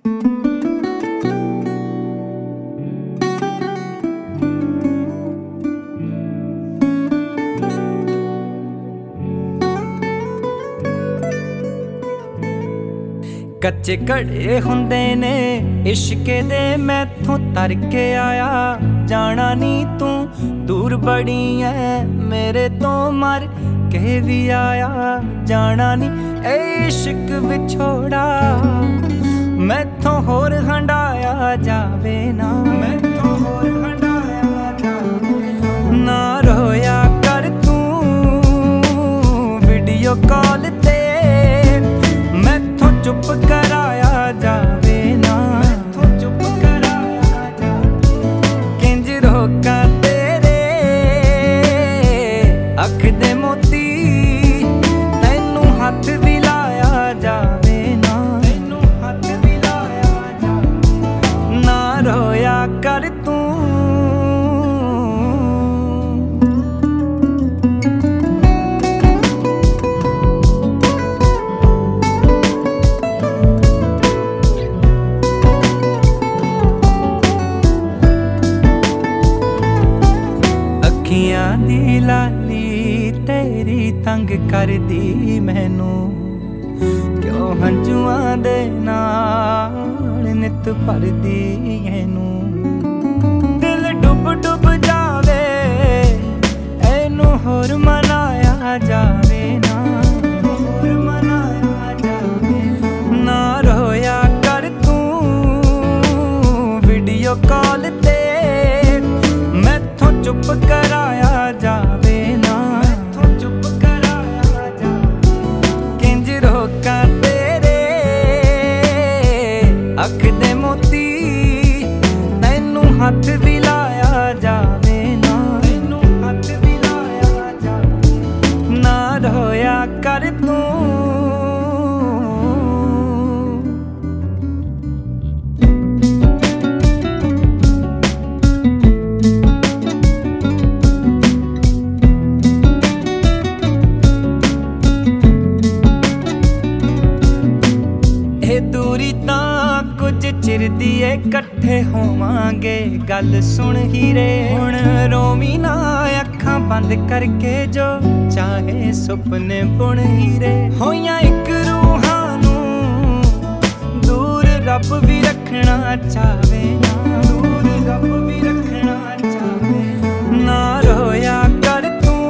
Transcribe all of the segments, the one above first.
ਕੱਚੇ ਘੜੇ ਹੁੰਦੇ ਨੇ ਇਸ਼ਕੇ ਦੇ, ਮੈਥੋਂ ਤਰ ਕੇ ਆਇਆ ਜਾਣਾ ਨੀ ਤੂੰ, ਦੂਰ ਬੜੀ ਐ ਮੇਰੇ ਤੋਂ ਮਰ ਕੇ ਵੀ ਆਇਆ ਜਾਣਾ ਨੀ। ਏ ਇਸ਼ਕ ਵਿਛੋੜਾ ਮੈਥੋਂ ਹੋਰ ਹੰਡਾਇਆ ਜਾਵੇ ਨਾ, ਮੈਥੋਂ ਹੋਰ ਹੰਡਾਇਆ ਜਾਵੇ ਨਾ। ਰੋਇਆ ਕਰ ਤੂੰ ਵੀਡੀਓ ਕਾਲ ਤੇ, ਮੈਥੋਂ ਚੁੱਪ ਕਰਾਇਆ ਜਾਵੇ ਨਾ, ਮੈਥੋਂ ਚੁੱਪ ਕਰਾਇਆ ਜਾਵੇ। ਕਿੰਜ ਰੋਕਾਂ ਤੇਰੇ ਅੱਖ ਦੇ ਮੋਤੀ, ਤੈਨੂੰ ਹੱਥ ਵੀ ਲਾਇਆ ਜਾਵੇ ਨਾ, ਤੈਨੂੰ ਹੱਥ ਵੀ ਲਾਇਆ ਜਾਵੇ ਨਾ। ਰੋਇਆ ਕਰ ਤੂੰ। ਅੱਖੀਆਂ ਦੀ ਲਾਲੀ ਤੇਰੀ ਤੰਗ ਕਰਦੀ ਮੈਨੂੰ, ਕਿਉਂ ਹੰਝੂਆਂ ਦੇ ਨਾਲ ਨਿਤ ਭਰਦੀ ਇਹਨੂੰ। ਦਿਲ ਡੁੱਬ ਡੁੱਬ ਜਾਵੇ ਇਹਨੂੰ ਹੋਰ ਮਨਾਇਆ ਜਾਵੇ ਨਾ, ਹੋਰ ਮਨਾਇਆ ਜਾਵੇ ਨਾ। ਰੋਇਆ ਕਰ ਤੂੰ ਵੀਡੀਓ ਕਾਲ ਤੇ, ਮੈਥੋਂ ਚੁੱਪ ਕਰਾਇਆ ਜਾਵੇ ਨਾ, ਮੈਥੋਂ ਚੁੱਪ ਕਰਾਇਆ ਜਾਵੇ। ਕਿੰਜ ਰੋਕਾਂ ਤੇਰੇ ਅੱਖ ਦੇ ਮੋਤੀ, ਤੈਨੂੰ ਹੱਥ ਵੀ ਲਾਇਆ ਜਾਵੇ ਨਾ, ਤੈਨੂੰ ਹੱਥ ਵੀ ਲਾਇਆ ਜਾਵੇ ਨਾ। ਰੋਇਆ ਕਰ ਤੂੰ। ਦੂਰੀ ਤਾਂ ਕੁਝ ਚਿਰ ਦੀ ਏ, ਇਕੱਠੇ ਹੋਵਾਂਗੇ ਗੱਲ ਸੁਣ ਹੀਰੇ। ਹੁਣ ਰੋਵੀਂ ਨਾ ਅੱਖਾਂ ਬੰਦ ਕਰਕੇ, ਜੋ ਚਾਹੇ ਸੁਪਨੇ ਬੁਣ ਹੀਰੇ। ਹੋਈਆਂ ਇੱਕ ਰੂਹਾਂ ਨੂੰ ਦੂਰ ਰੱਬ ਵੀ ਰੱਖਣਾ ਚਾਵੇ ਨਾ, ਦੂਰ ਰੱਬ ਵੀ ਰੱਖਣਾ ਚਾਵੇ ਨਾ। ਰੋਇਆ ਕਰ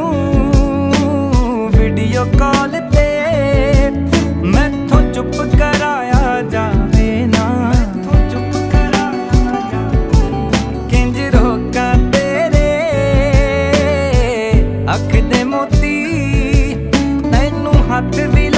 ਤੂੰ ਵੀਡੀਓ ਕਾਲ ਤੇ, ਮੈਥੋਂ ਚੁੱਪ ਕਰਾਇਆ ਜਾਵੇ ਨਾ, ਮੈਥੋਂ ਚੁੱਪ ਕਰਾਇਆ ਜਾਵੇ। ਕਿੰਜ ਰੋਕਾਂ ਤੇਰੇ ਅੱਖ ਦੇ ਮੋਤੀ, ਤੈਨੂੰ ਹੱਥ ਵੀ